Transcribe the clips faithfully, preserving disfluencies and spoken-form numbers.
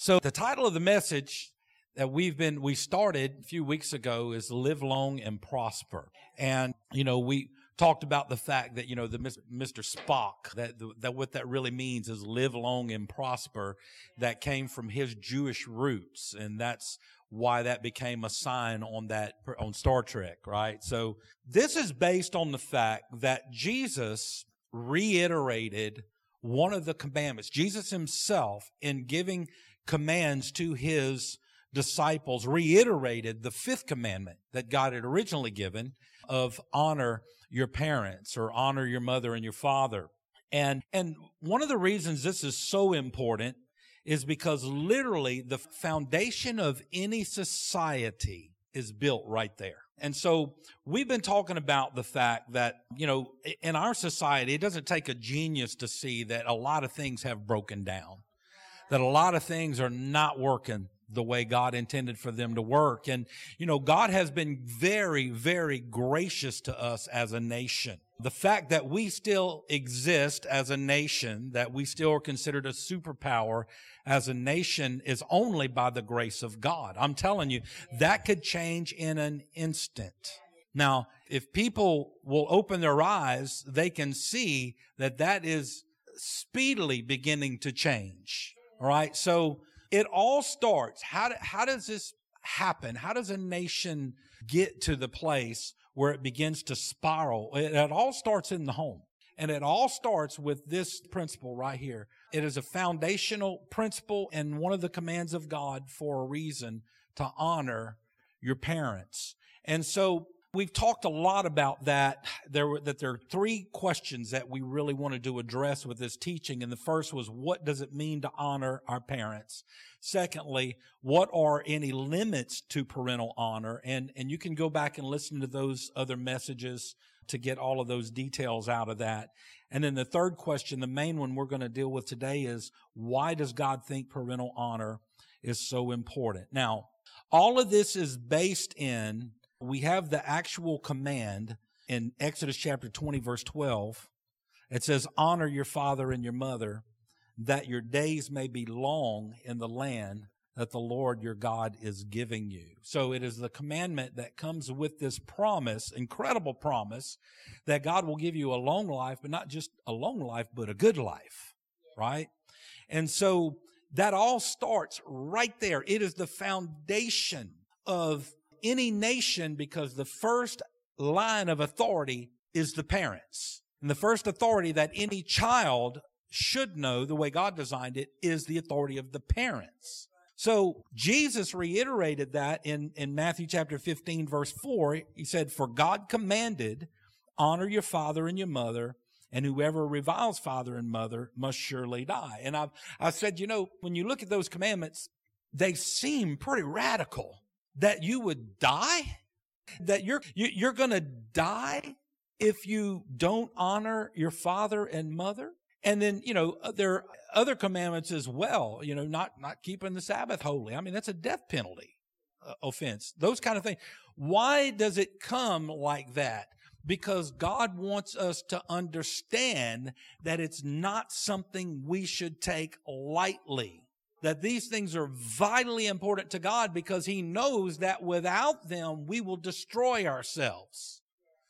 So the title of the message that we've been, we started a few weeks ago is Live Long and Prosper. And, you know, we talked about the fact that, you know, the Mister Spock, that, that what that really means is live long and prosper. That came from his Jewish roots. And that's why that became a sign on that, on Star Trek, right? So this is based on the fact that Jesus reiterated one of the commandments. Jesus himself, in giving commands to his disciples, reiterated the fifth commandment that God had originally given of honor your parents or honor your mother and your father. And, and one of the reasons this is so important is because literally the foundation of any society is built right there. And so we've been talking about the fact that, you know, in our society, it doesn't take a genius to see that a lot of things have broken down, that a lot of things are not working the way God intended for them to work. And, you know, God has been very, very gracious to us as a nation. The fact that we still exist as a nation, that we still are considered a superpower as a nation is only by the grace of God. I'm telling you, that could change in an instant. Now, if people will open their eyes, they can see that that is speedily beginning to change. All right. So it all starts. How, do, how does this happen? How does a nation get to the place where it begins to spiral? It, it all starts in the home. And it all starts with this principle right here. It is a foundational principle and one of the commands of God for a reason, to honor your parents. And so we've talked a lot about that. There were, that there are three questions that we really wanted to address with this teaching. And the first was, what does it mean to honor our parents? Secondly, what are any limits to parental honor? And, and you can go back and listen to those other messages to get all of those details out of that. And then the third question, the main one we're going to deal with today, is why does God think parental honor is so important? Now, all of this is based in, we have the actual command in Exodus chapter twenty, verse twelve. It says, honor your father and your mother, that your days may be long in the land that the Lord your God is giving you. So it is the commandment that comes with this promise, incredible promise, that God will give you a long life, but not just a long life, but a good life, right? And so that all starts right there. It is the foundation of any nation, because the first line of authority is the parents. And the first authority that any child should know, the way God designed it, is the authority of the parents. So Jesus reiterated that in, in Matthew chapter fifteen, verse four. He said, for God commanded, honor your father and your mother, and whoever reviles father and mother must surely die. And I've, I said, you know, when you look at those commandments, they seem pretty radical. That you would die? That you're, you, you're gonna die if you don't honor your father and mother? And then, you know, there are other commandments as well, you know, not, not keeping the Sabbath holy. I mean, that's a death penalty uh, offense, those kind of things. Why does it come like that? Because God wants us to understand that it's not something we should take lightly. That these things are vitally important to God, because He knows that without them, we will destroy ourselves.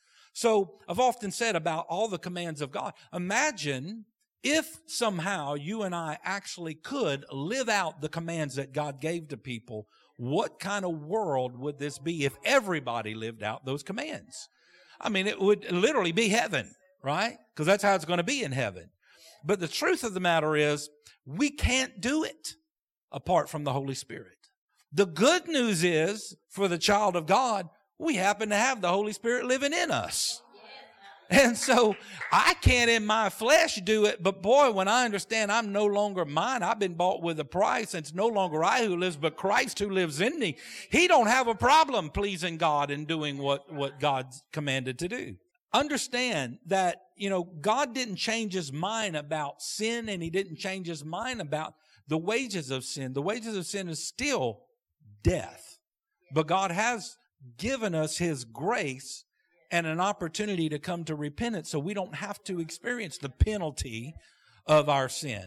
So I've often said about all the commands of God, imagine if somehow you and I actually could live out the commands that God gave to people, what kind of world would this be if everybody lived out those commands? I mean, it would literally be heaven, right? Because that's how it's going to be in heaven. But the truth of the matter is, we can't do it apart from the Holy Spirit. The good news is, for the child of God, we happen to have the Holy Spirit living in us. And so I can't in my flesh do it, but boy, when I understand I'm no longer mine, I've been bought with a price, and it's no longer I who lives, but Christ who lives in me. He don't have a problem pleasing God and doing what, what God's commanded to do. Understand that, you know, God didn't change His mind about sin, and He didn't change His mind about the wages of sin. The wages of sin is still death. But God has given us His grace and an opportunity to come to repentance, so we don't have to experience the penalty of our sin.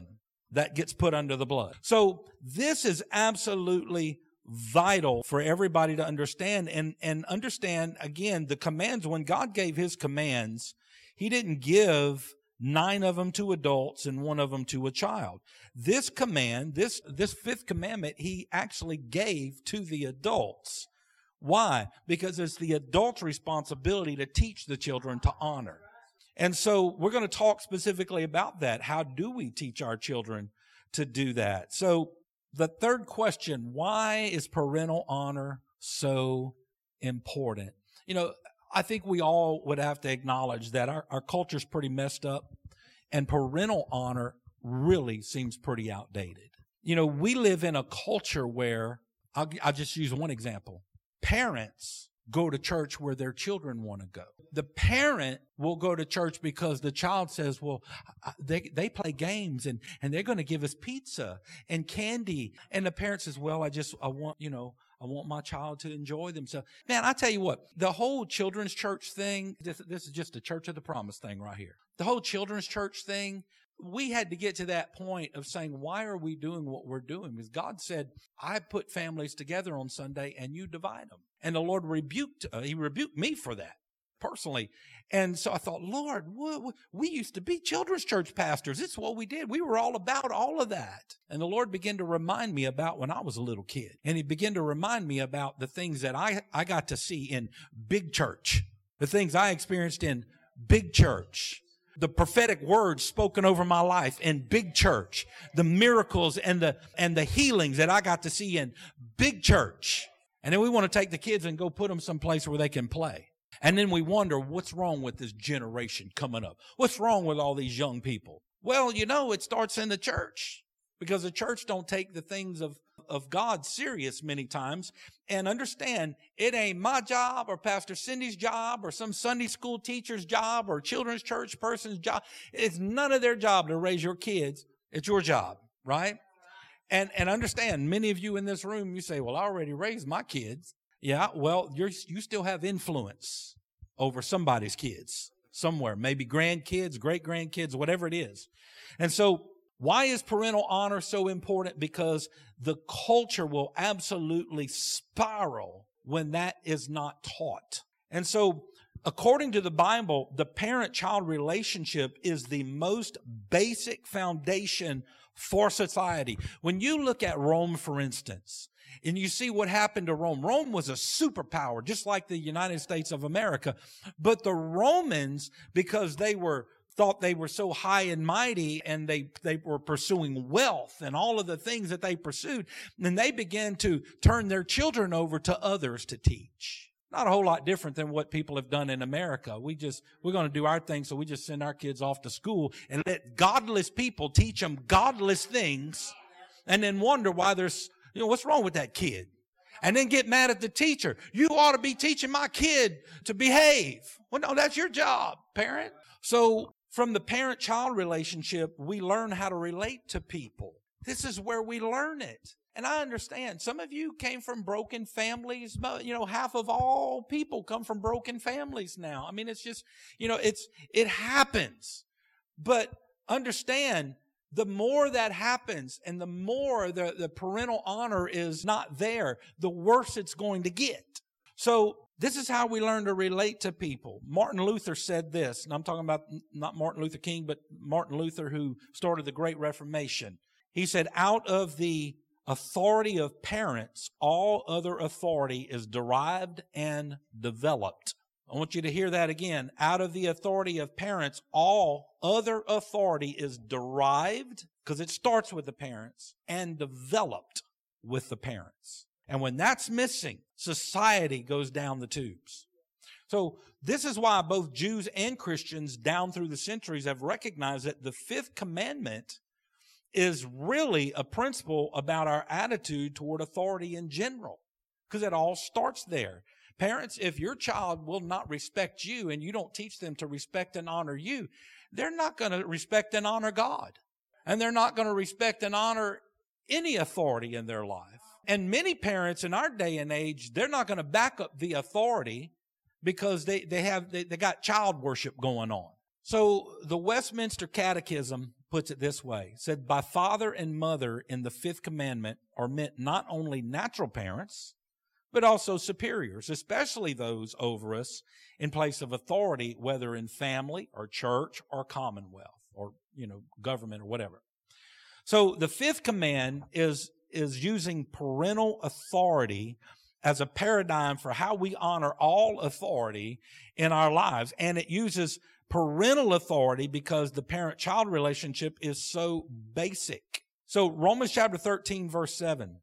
that gets put under the blood. So this is absolutely vital for everybody to understand and, and understand, again, the commands. When God gave his commands, he didn't give nine of them to adults and one of them to a child. This command, this, this fifth commandment, he actually gave to the adults. Why? Because it's the adult's responsibility to teach the children to honor. And so we're going to talk specifically about that. How do we teach our children to do that? So the third question, why is parental honor so important? You know, I think we all would have to acknowledge that our, our culture's pretty messed up, and parental honor really seems pretty outdated. You know, we live in a culture where, I'll, I'll just use one example. Parents go to church where their children want to go. The parent will go to church because the child says, well, they they play games and, and they're going to give us pizza and candy. And the parent says, well, I just, I want, you know, I want my child to enjoy themselves. Man, I tell you what, the whole children's church thing, this, this is just a Church of the Promise thing right here. The whole children's church thing, we had to get to that point of saying, why are we doing what we're doing? Because God said, I put families together on Sunday and you divide them. And the Lord rebuked, uh, he rebuked me for that personally. And so I thought, Lord, we, we used to be children's church pastors. It's what we did. We were all about all of that. And the Lord began to remind me about when I was a little kid. And he began to remind me about the things that I, I got to see in big church, the things I experienced in big church. The prophetic words spoken over my life in big church, the miracles and the, and the healings that I got to see in big church. And then we want to take the kids and go put them someplace where they can play. And then we wonder, what's wrong with this generation coming up? What's wrong with all these young people? Well, you know, it starts in the church, because the church don't take the things of, of God serious many times. And understand, it ain't my job or Pastor Cindy's job or some Sunday school teacher's job or children's church person's job. It's none of their job to raise your kids. It's your job, right? And, and understand, many of you in this room, you say, well, I already raised my kids. Yeah, well, you're, you still have influence over somebody's kids somewhere, maybe grandkids, great-grandkids, whatever it is. And so why is parental honor so important? Because the culture will absolutely spiral when that is not taught. And so according to the Bible, the parent-child relationship is the most basic foundation for society. When you look at Rome, for instance, and you see what happened to Rome, Rome was a superpower, just like the United States of America. But the Romans, because they were thought they were so high and mighty, and they, they were pursuing wealth and all of the things that they pursued, and they began to turn their children over to others to teach. Not a whole lot different than what people have done in America. We just, we're going to do our thing, so we just send our kids off to school and let godless people teach them godless things, and then wonder why there's, you know, what's wrong with that kid? And then get mad at the teacher. You ought to be teaching my kid to behave. Well, no, that's your job, parent. So from the parent-child relationship, we learn how to relate to people. This is where we learn it. And I understand some of you came from broken families. You know, half of all people come from broken families now. I mean, it's just, you know, it's, it happens. But understand, the more that happens and the more the, the parental honor is not there, the worse it's going to get. So this is how we learn to relate to people. Martin Luther said this, and I'm talking about not Martin Luther King, but Martin Luther, who started the Great Reformation. He said, out of the authority of parents, all other authority is derived and developed. I want you to hear that again. Out of the authority of parents, all other authority is derived, because it starts with the parents, and developed with the parents. And when that's missing, society goes down the tubes. So this is why both Jews and Christians down through the centuries have recognized that the fifth commandment is really a principle about our attitude toward authority in general, because it all starts there. Parents, if your child will not respect you and you don't teach them to respect and honor you, they're not going to respect and honor God. And they're not going to respect and honor any authority in their life. And many parents in our day and age, they're not going to back up the authority because they, they have, they, they got child worship going on. So the Westminster Catechism puts it this way. He said, by father and mother in the fifth commandment are meant not only natural parents, but also superiors, especially those over us in place of authority, whether in family or church or commonwealth or, you know, government or whatever. So the fifth command is, is using parental authority as a paradigm for how we honor all authority in our lives. And it uses parental authority because the parent-child relationship is so basic. So Romans chapter thirteen, verse seven,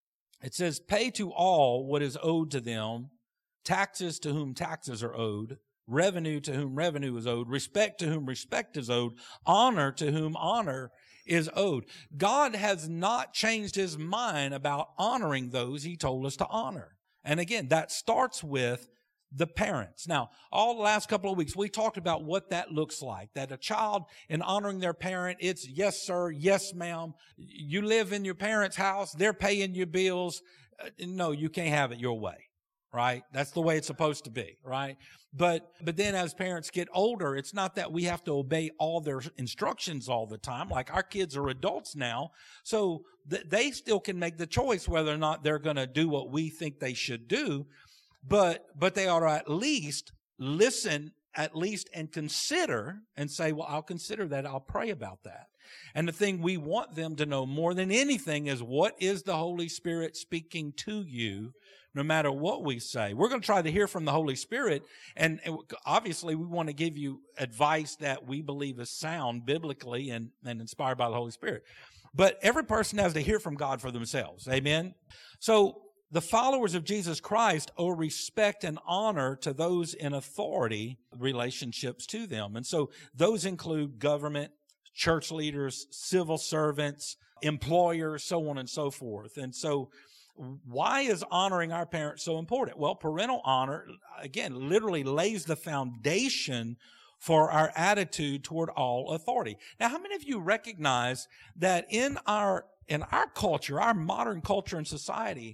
it says, pay to all what is owed to them, taxes to whom taxes are owed, revenue to whom revenue is owed, respect to whom respect is owed, honor to whom honor is owed. God has not changed his mind about honoring those he told us to honor. And again, that starts with the parents. Now, all the last couple of weeks, we talked about what that looks like. That a child, in honoring their parent, it's yes, sir, yes, ma'am. You live in your parents' house. They're paying your bills. Uh, no, you can't have it your way, right? That's the way it's supposed to be, right? But, but then as parents get older, it's not that we have to obey all their instructions all the time. Like our kids are adults now. So th- they still can make the choice whether or not they're going to do what we think they should do. But, but they ought to at least listen, at least, and consider and say, well, I'll consider that. I'll pray about that. And the thing we want them to know more than anything is, what is the Holy Spirit speaking to you, no matter what we say? We're going to try to hear from the Holy Spirit. And obviously we want to give you advice that we believe is sound biblically and, and inspired by the Holy Spirit. But every person has to hear from God for themselves. Amen. So, the followers of Jesus Christ owe respect and honor to those in authority, relationships to them. And so those include government, church leaders, civil servants, employers, so on and so forth. And so why is honoring our parents so important? Well, parental honor, again, literally lays the foundation for our attitude toward all authority. Now, how many of you recognize that in our, in our culture, our modern culture and society,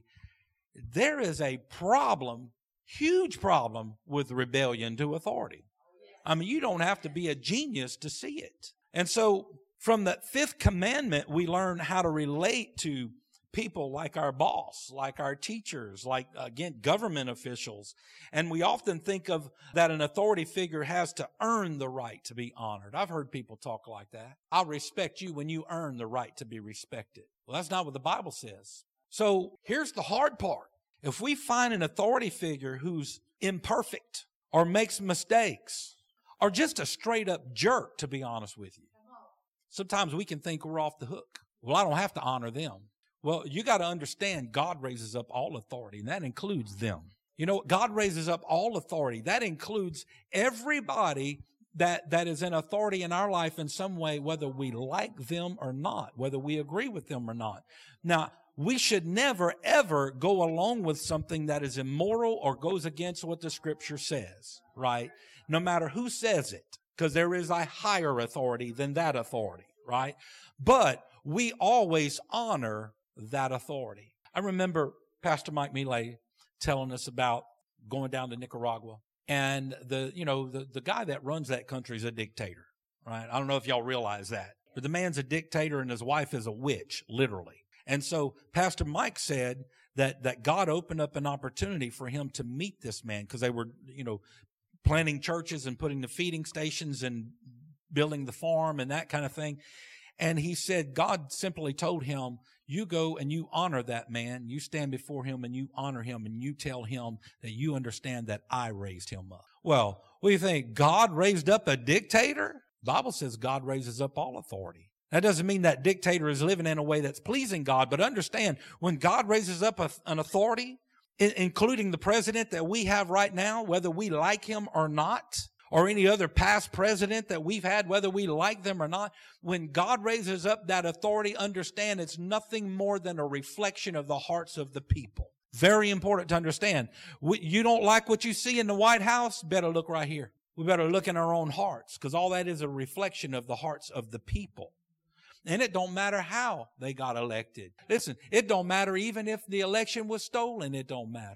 there is a problem, huge problem with rebellion to authority. I mean, you don't have to be a genius to see it. And so from the fifth commandment, we learn how to relate to people like our boss, like our teachers, like, again, government officials. And we often think of that an authority figure has to earn the right to be honored. I've heard people talk like that. I'll respect you when you earn the right to be respected. Well, that's not what the Bible says. So here's the hard part. If we find an authority figure who's imperfect or makes mistakes or just a straight up jerk, to be honest with you, sometimes we can think we're off the hook. Well, I don't have to honor them. Well, you got to understand God raises up all authority, and that includes them. You know, God raises up all authority. That includes everybody that, that is in authority in our life in some way, whether we like them or not, whether we agree with them or not. Now, we should never, ever go along with something that is immoral or goes against what the Scripture says, right? No matter who says it, because there is a higher authority than that authority, right? But we always honor that authority. I remember Pastor Mike Millet telling us about going down to Nicaragua, and the, you know, the, the guy that runs that country is a dictator, right? I don't know if y'all realize that, but the man's a dictator and his wife is a witch, literally. And so Pastor Mike said that, that God opened up an opportunity for him to meet this man because they were, you know, planting churches and putting the feeding stations and building the farm and that kind of thing. And he said God simply told him, you go and you honor that man. You stand before him and you honor him and you tell him that you understand that I raised him up. Well, what do you think? God raised up a dictator? The Bible says God raises up all authority. That doesn't mean that dictator is living in a way that's pleasing God, but understand when God raises up a, an authority, I- including the president that we have right now, whether we like him or not, or any other past president that we've had, whether we like them or not, when God raises up that authority, understand it's nothing more than a reflection of the hearts of the people. Very important to understand. We, you don't like what you see in the White House? Better look right here. We better look in our own hearts, because all that is a reflection of the hearts of the people. And it don't matter how they got elected. Listen, it don't matter even if the election was stolen. It don't matter.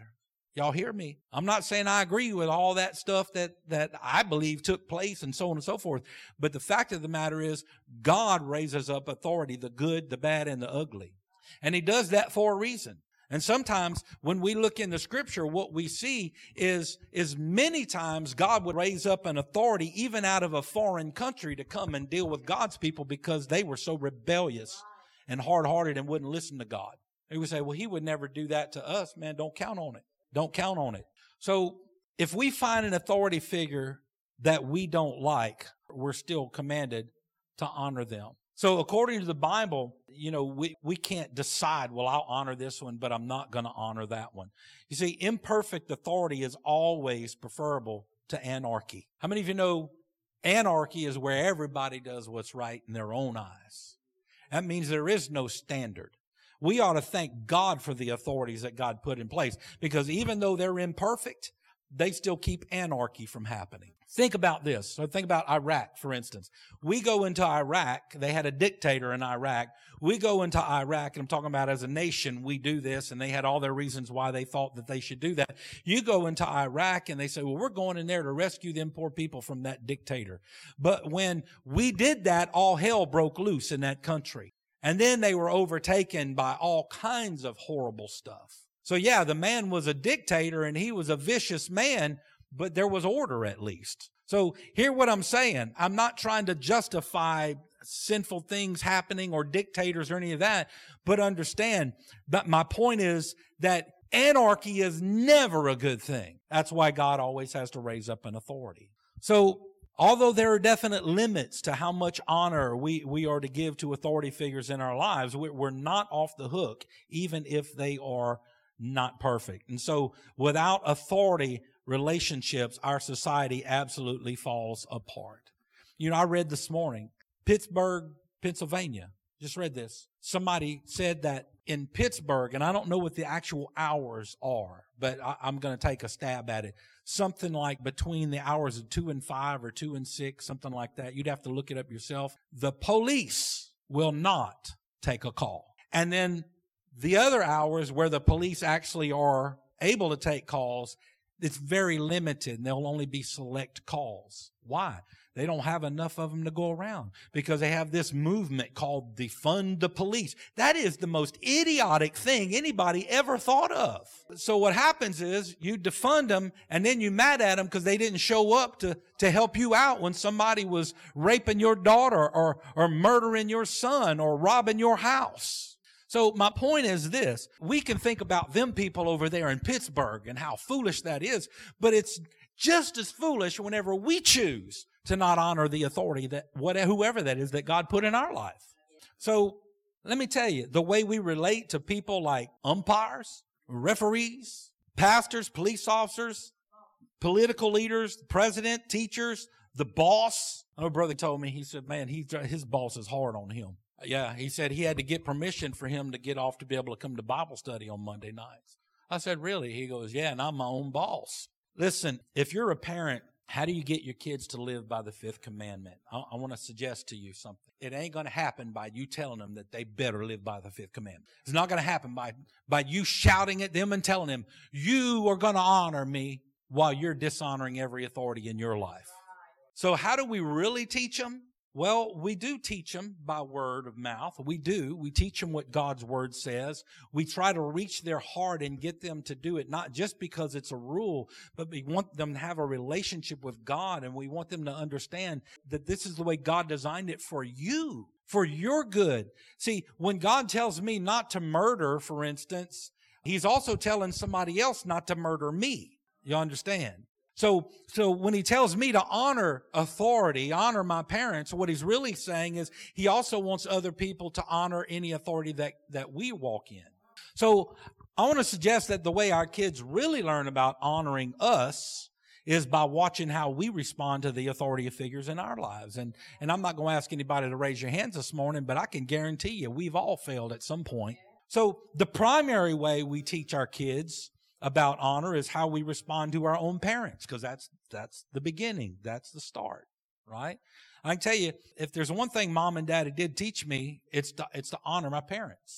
Y'all hear me? I'm not saying I agree with all that stuff that, that I believe took place and so on and so forth. But the fact of the matter is, God raises up authority, the good, the bad, and the ugly. And He does that for a reason. And sometimes when we look in the Scripture, what we see is, is many times God would raise up an authority even out of a foreign country to come and deal with God's people because they were so rebellious and hard-hearted and wouldn't listen to God. He would say, well, He would never do that to us. Man, don't count on it. Don't count on it. So if we find an authority figure that we don't like, we're still commanded to honor them. So according to the Bible, you know, we, we can't decide, well, I'll honor this one, but I'm not going to honor that one. You see, imperfect authority is always preferable to anarchy. How many of you know anarchy is where everybody does what's right in their own eyes? That means there is no standard. We ought to thank God for the authorities that God put in place, because even though they're imperfect, they still keep anarchy from happening. Think about this. So think about Iraq, for instance. We go into Iraq. They had a dictator in Iraq. We go into Iraq, and I'm talking about as a nation, we do this, and they had all their reasons why they thought that they should do that. You go into Iraq, and they say, well, we're going in there to rescue them poor people from that dictator. But when we did that, all hell broke loose in that country. And then they were overtaken by all kinds of horrible stuff. So yeah, the man was a dictator and he was a vicious man, but there was order at least. So hear what I'm saying. I'm not trying to justify sinful things happening or dictators or any of that, but understand that my point is that anarchy is never a good thing. That's why God always has to raise up an authority. So although there are definite limits to how much honor we, we are to give to authority figures in our lives, we're not off the hook, even if they are not perfect. And so without authority relationships, our society absolutely falls apart. You know, I read this morning, Pittsburgh, Pennsylvania. Just read this. Somebody said that in Pittsburgh, and I don't know what the actual hours are, but I, I'm going to take a stab at it. Something like between the hours of two and five or two and six, something like that. You'd have to look it up yourself. The police will not take a call. And then the other hours where the police actually are able to take calls, it's very limited, and there'll only be select calls. Why? They don't have enough of them to go around because they have this movement called defund the police. That is the most idiotic thing anybody ever thought of. So what happens is you defund them and then you're mad at them because they didn't show up to, to help you out when somebody was raping your daughter or, or murdering your son or robbing your house. So my point is this. We can think about them people over there in Pittsburgh and how foolish that is, but it's just as foolish whenever we choose to not honor the authority that whatever, whoever that is that God put in our life. So let me tell you, the way we relate to people like umpires, referees, pastors, police officers, political leaders, the president, teachers, the boss. My brother told me, he said, man, he, his boss is hard on him. Yeah, he said he had to get permission for him to get off to be able to come to Bible study on Monday nights. I said, really? He goes, yeah, and I'm my own boss. Listen, if you're a parent, how do you get your kids to live by the fifth commandment? I, I want to suggest to you something. It ain't going to happen by you telling them that they better live by the fifth commandment. It's not going to happen by, by you shouting at them and telling them, you are going to honor me while you're dishonoring every authority in your life. So how do we really teach them? Well, we do teach them by word of mouth. We do. We teach them what God's word says. We try to reach their heart and get them to do it, not just because it's a rule, but we want them to have a relationship with God, and we want them to understand that this is the way God designed it for you, for your good. See, when God tells me not to murder, for instance, He's also telling somebody else not to murder me. You understand? So, so when He tells me to honor authority, honor my parents, what He's really saying is He also wants other people to honor any authority that, that we walk in. So I want to suggest that the way our kids really learn about honoring us is by watching how we respond to the authority figures in our lives. And, and I'm not going to ask anybody to raise your hands this morning, but I can guarantee you we've all failed at some point. So the primary way we teach our kids about honor is how we respond to our own parents, because that's that's the beginning. That's the start, right? I can tell you, if there's one thing mom and daddy did teach me, it's to, it's to honor my parents.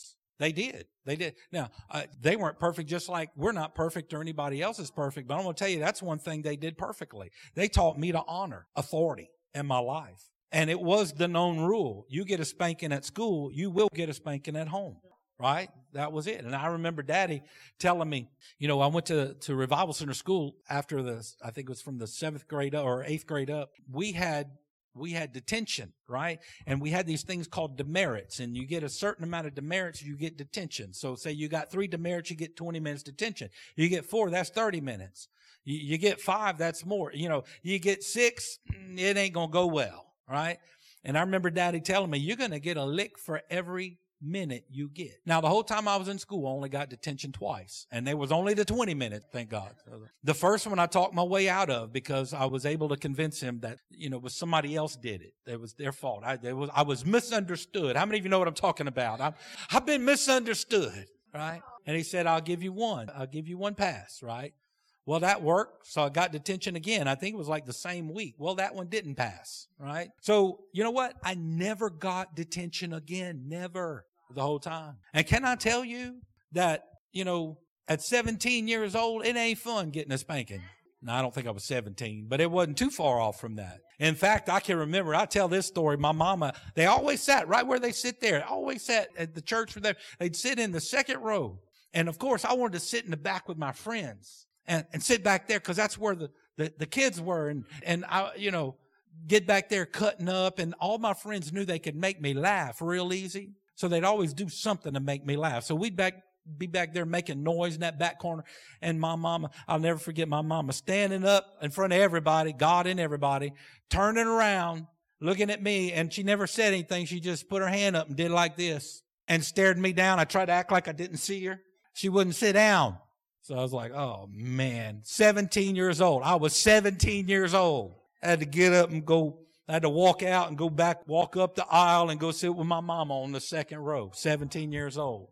They did. They did. Now, uh, they weren't perfect, just like we're not perfect or anybody else is perfect. But I'm going to tell you, that's one thing they did perfectly. They taught me to honor authority in my life. And it was the known rule. You get a spanking at school, you will get a spanking at home. Right? That was it. And I remember Daddy telling me, you know, I went to, to Revival Center School after the, I think it was from the seventh grade up or eighth grade up. We had, we had detention, right? And we had these things called demerits. And you get a certain amount of demerits, you get detention. So say you got three demerits, you get twenty minutes detention. You get four, that's thirty minutes. You, you get five, that's more. You know, you get six, it ain't going to go well, right? And I remember Daddy telling me, you're going to get a lick for every minute you get. Now, the whole time I was in school, I only got detention twice. And there was only the twenty minutes, thank God. The first one I talked my way out of because I was able to convince him that, you know, it was somebody else did it. It was their fault. I, it was, I was misunderstood. How many of you know what I'm talking about? I'm, I've been misunderstood, right? And he said, I'll give you one. I'll give you one pass, right? Well, that worked. So I got detention again. I think it was like the same week. Well, that one didn't pass, right? So, you know what? I never got detention again. Never. The whole time. And can I tell you that, you know, at seventeen years old, it ain't fun getting a spanking. Now, I don't think I was seventeen, but it wasn't too far off from that. In fact, I can remember, I tell this story, my mama, they always sat right where they sit there. Always sat at the church with them. They'd sit in the second row. And of course, I wanted to sit in the back with my friends and, and sit back there because that's where the, the, the kids were. And, and I, you know, get back there cutting up. And all my friends knew they could make me laugh real easy. So they'd always do something to make me laugh. So we'd back, be back there making noise in that back corner. And my mama, I'll never forget my mama standing up in front of everybody, God and everybody, turning around, looking at me. And she never said anything. She just put her hand up and did like this and stared me down. I tried to act like I didn't see her. She wouldn't sit down. So I was like, oh man, seventeen years old. I was seventeen years old. I had to get up and go. I had to walk out and go back, walk up the aisle and go sit with my mama on the second row, seventeen years old.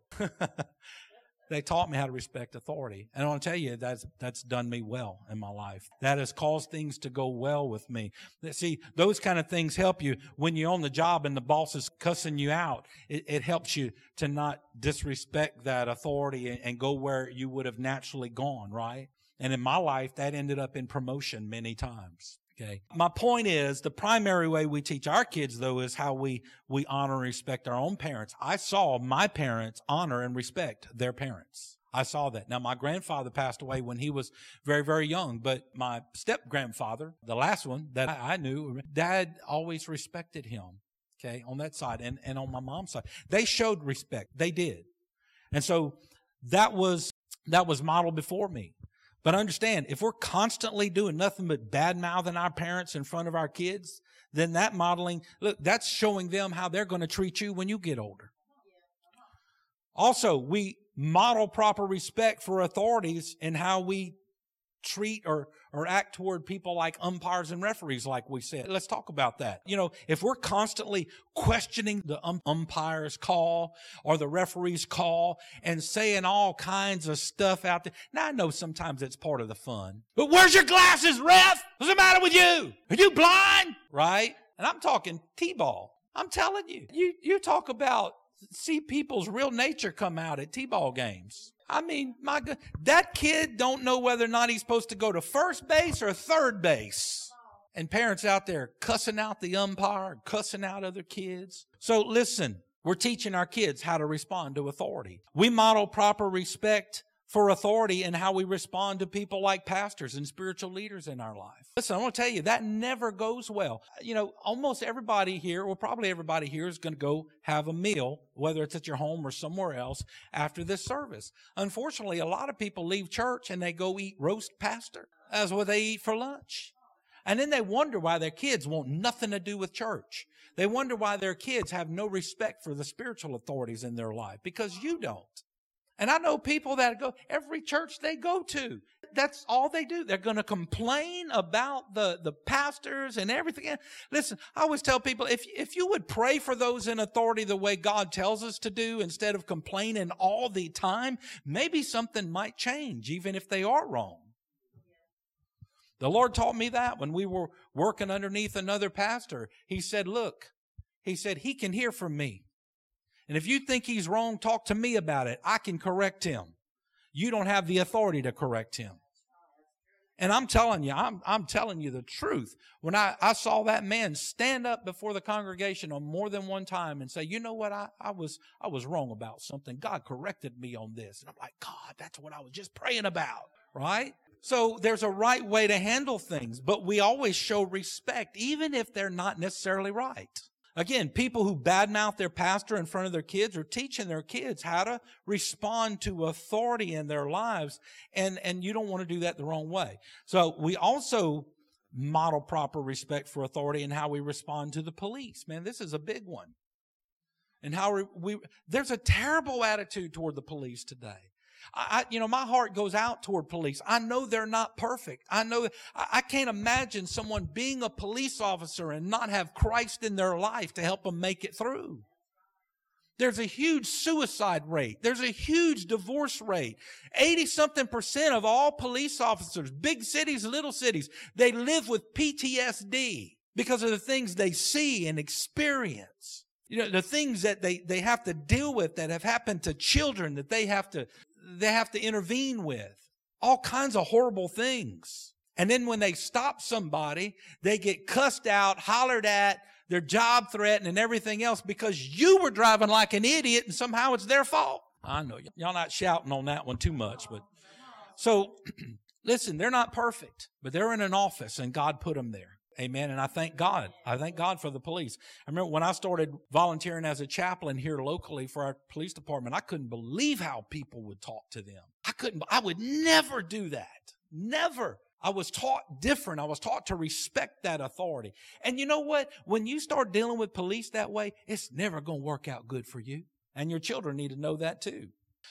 They taught me how to respect authority. And I want to tell you, that's, that's done me well in my life. That has caused things to go well with me. See, those kind of things help you when you're on the job and the boss is cussing you out. It, it helps you to not disrespect that authority and, and go where you would have naturally gone, right? And in my life, that ended up in promotion many times. Okay. My point is, the primary way we teach our kids, though, is how we, we honor and respect our own parents. I saw my parents honor and respect their parents. I saw that. Now, my grandfather passed away when he was very, very young, but my step-grandfather, the last one that I knew, Dad always respected him, okay, on that side and, and on my mom's side. They showed respect. They did. And so that was, that was modeled before me. But understand, if we're constantly doing nothing but bad-mouthing our parents in front of our kids, then that modeling, look, that's showing them how they're going to treat you when you get older. Also, we model proper respect for authorities in how we treat or, or act toward people like umpires and referees, like we said. Let's talk about that. You know, if we're constantly questioning the um, umpire's call or the referee's call and saying all kinds of stuff out there. Now, I know sometimes it's part of the fun. But where's your glasses, ref? What's the matter with you? Are you blind? Right? And I'm talking T-ball. I'm telling you. You, you talk about see people's real nature come out at T-ball games. I mean, my God, that kid don't know whether or not he's supposed to go to first base or third base. And parents out there cussing out the umpire, cussing out other kids. So listen, we're teaching our kids how to respond to authority. We model proper respect for authority and how we respond to people like pastors and spiritual leaders in our life. Listen, I want to tell you, that never goes well. You know, almost everybody here, well, probably everybody here is going to go have a meal, whether it's at your home or somewhere else, after this service. Unfortunately, a lot of people leave church and they go eat roast pastor. That's what they eat for lunch. And then they wonder why their kids want nothing to do with church. They wonder why their kids have no respect for the spiritual authorities in their life, because you don't. And I know people that go, every church they go to, that's all they do. They're going to complain about the, the pastors and everything. Listen, I always tell people, if, if you would pray for those in authority the way God tells us to do, instead of complaining all the time, maybe something might change, even if they are wrong. The Lord taught me that when we were working underneath another pastor. He said, look, he said, he can hear from me. And if you think he's wrong, talk to me about it. I can correct him. You don't have the authority to correct him. And I'm telling you, I'm, I'm telling you the truth. When I, I saw that man stand up before the congregation on more than one time and say, you know what, I, I was, I was wrong about something. God corrected me on this. And I'm like, God, that's what I was just praying about, right? So there's a right way to handle things, but we always show respect, even if they're not necessarily right. Again, people who badmouth their pastor in front of their kids are teaching their kids how to respond to authority in their lives, and, and you don't want to do that the wrong way. So we also model proper respect for authority in how we respond to the police. Man, this is a big one. And how we, we there's a terrible attitude toward the police today. I, you know, my heart goes out toward police. I know they're not perfect. I know, I, I can't imagine someone being a police officer and not have Christ in their life to help them make it through. There's a huge suicide rate. There's a huge divorce rate. eighty something percent of all police officers, big cities, little cities, they live with P T S D because of the things they see and experience. You know, the things that they, they have to deal with that have happened to children that they have to they have to intervene with. All kinds of horrible things. And then when they stop somebody, they get cussed out, hollered at, their job threatened and everything else because you were driving like an idiot and somehow it's their fault. I know y'all not shouting on that one too much, but so listen, they're not perfect, but they're in an office and God put them there. Amen. And I thank God. I thank God for the police. I remember when I started volunteering as a chaplain here locally for our police department, I couldn't believe how people would talk to them. I couldn't, I would never do that. Never. I was taught different. I was taught to respect that authority. And you know what? When you start dealing with police that way, it's never going to work out good for you. And your children need to know that too.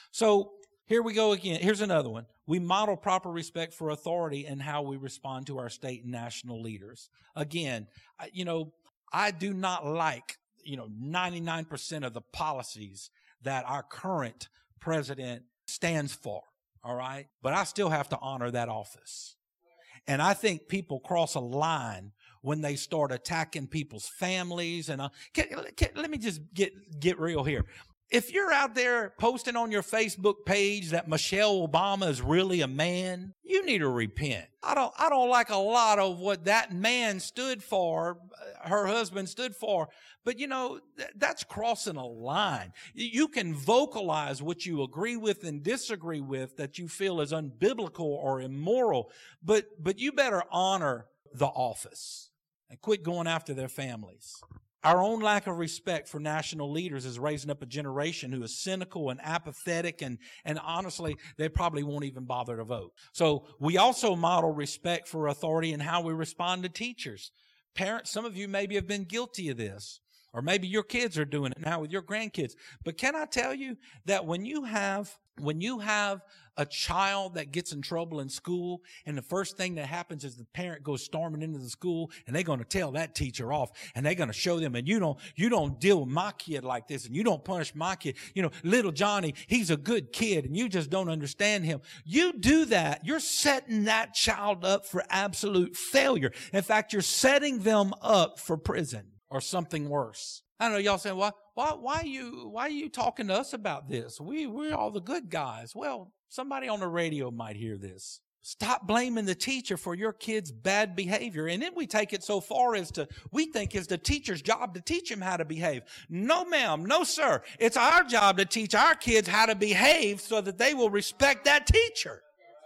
So here we go again. Here's another one. We model proper respect for authority in how we respond to our state and national leaders. Again, you know, I do not like, you know, ninety-nine percent of the policies that our current president stands for. All right. But I still have to honor that office. And I think people cross a line when they start attacking people's families. And uh, can, can, let me just get, get real here. If you're out there posting on your Facebook page that Michelle Obama is really a man, you need to repent. I don't, I don't like a lot of what that man stood for, her husband stood for, but you know, th- that's crossing a line. You can vocalize what you agree with and disagree with that you feel is unbiblical or immoral, but, but you better honor the office and quit going after their families. Our own lack of respect for national leaders is raising up a generation who is cynical and apathetic, and, and honestly, they probably won't even bother to vote. So we also model respect for authority in how we respond to teachers. Parents, some of you maybe have been guilty of this, or maybe your kids are doing it now with your grandkids. But can I tell you that when you have When you have a child that gets in trouble in school, and the first thing that happens is the parent goes storming into the school, and they're going to tell that teacher off, and they're going to show them, and you don't, you don't deal with my kid like this, and you don't punish my kid. You know, little Johnny, he's a good kid, and you just don't understand him. You do that, you're setting that child up for absolute failure. In fact, you're setting them up for prison or something worse. I know y'all saying, why, why, why are you, why are you talking to us about this? We, we're all the good guys. Well, somebody on the radio might hear this. Stop blaming the teacher for your kid's bad behavior. And then we take it so far as to, we think it's the teacher's job to teach him how to behave. No, ma'am. No, sir. It's our job to teach our kids how to behave so that they will respect that teacher.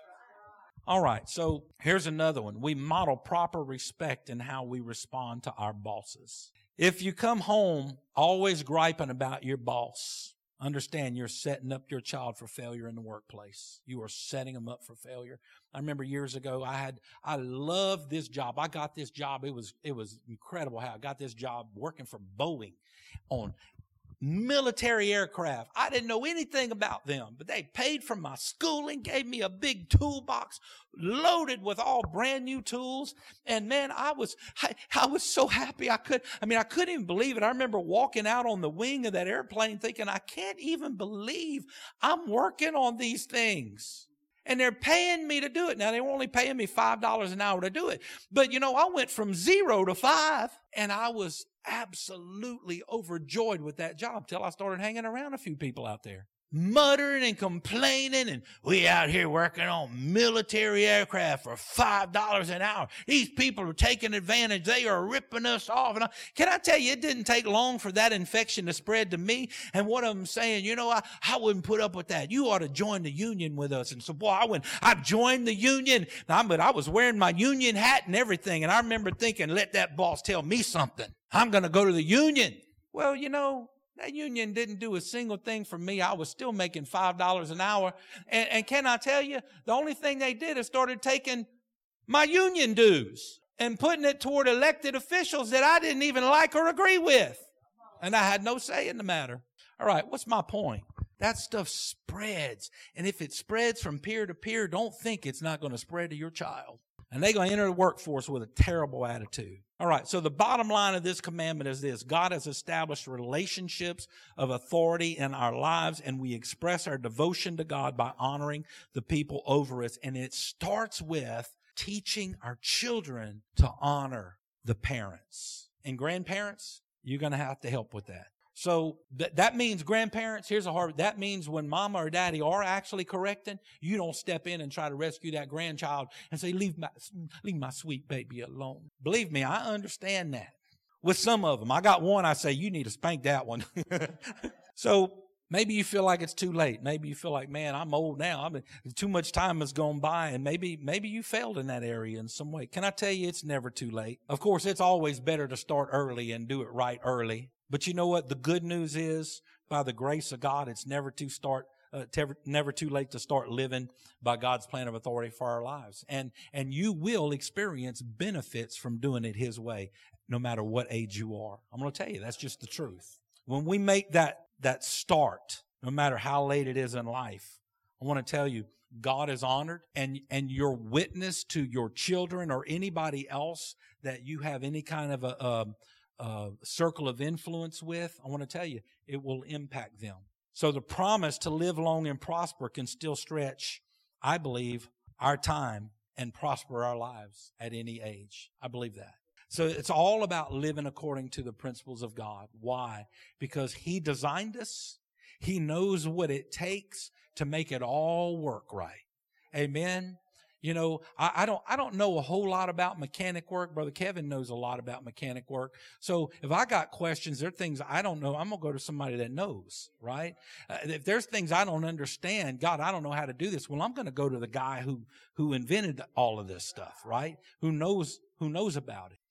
All right. So here's another one. We model proper respect in how we respond to our bosses. If you come home always griping about your boss, understand you're setting up your child for failure in the workplace. You are setting them up for failure. I remember years ago, I had, I loved this job. I got this job. It was, it was incredible how I got this job working for Boeing on military aircraft. I didn't know anything about them, but they paid for my schooling, gave me a big toolbox loaded with all brand new tools. And man, I was, I, I was so happy. I could, I mean, I couldn't even believe it. I remember walking out on the wing of that airplane thinking, I can't even believe I'm working on these things. And they're paying me to do it. Now, they were only paying me five dollars an hour to do it. But, you know, I went from zero to five, and I was absolutely overjoyed with that job till I started hanging around a few people out there, muttering and complaining, and we out here working on military aircraft for five dollars an hour. These people are taking advantage. They are ripping us off. And I, can I tell you, it didn't take long for that infection to spread to me. And one of them saying, you know, I, I wouldn't put up with that. You ought to join the union with us. And so, boy, I went, I joined the union. Now, but I was wearing my union hat and everything. And I remember thinking, let that boss tell me something. I'm going to go to the union. Well, you know, that union didn't do a single thing for me. I was still making five dollars an hour. And, and can I tell you, the only thing they did is started taking my union dues and putting it toward elected officials that I didn't even like or agree with. And I had no say in the matter. All right, what's my point? That stuff spreads. And if it spreads from peer to peer, don't think it's not going to spread to your child. And they're going to enter the workforce with a terrible attitude. All right, so the bottom line of this commandment is this. God has established relationships of authority in our lives, and we express our devotion to God by honoring the people over us. And it starts with teaching our children to honor the parents. And grandparents, you're going to have to help with that. So th- that means grandparents, here's a hard, that means when mama or daddy are actually correcting, you don't step in and try to rescue that grandchild and say, leave my, leave my sweet baby alone. Believe me, I understand that. With some of them, I got one, I say, you need to spank that one. So maybe you feel like it's too late. Maybe you feel like, man, I'm old now. I mean, too much time has gone by, and maybe, maybe you failed in that area in some way. Can I tell you, it's never too late. Of course, it's always better to start early and do it right early. But you know what? The good news is, by the grace of God, it's never too start, uh, tever, never too late to start living by God's plan of authority for our lives. And, and you will experience benefits from doing it His way, no matter what age you are. I'm going to tell you, that's just the truth. When we make that, that start, no matter how late it is in life, I want to tell you, God is honored, and, and your witness to your children or anybody else that you have any kind of a, a Uh, circle of influence with, I want to tell you, it will impact them. So the promise to live long and prosper can still stretch, I believe, our time and prosper our lives at any age. I believe that. So it's all about living according to the principles of God. Why? Because He designed us. He knows what it takes to make it all work right. Amen. You know, I, I don't, I don't know a whole lot about mechanic work. Brother Kevin knows a lot about mechanic work. So if I got questions, there are things I don't know, I'm going to go to somebody that knows, right? Uh, if there's things I don't understand, God, I don't know how to do this. Well, I'm going to go to the guy who, who invented all of this stuff, right? Who knows, who knows about it.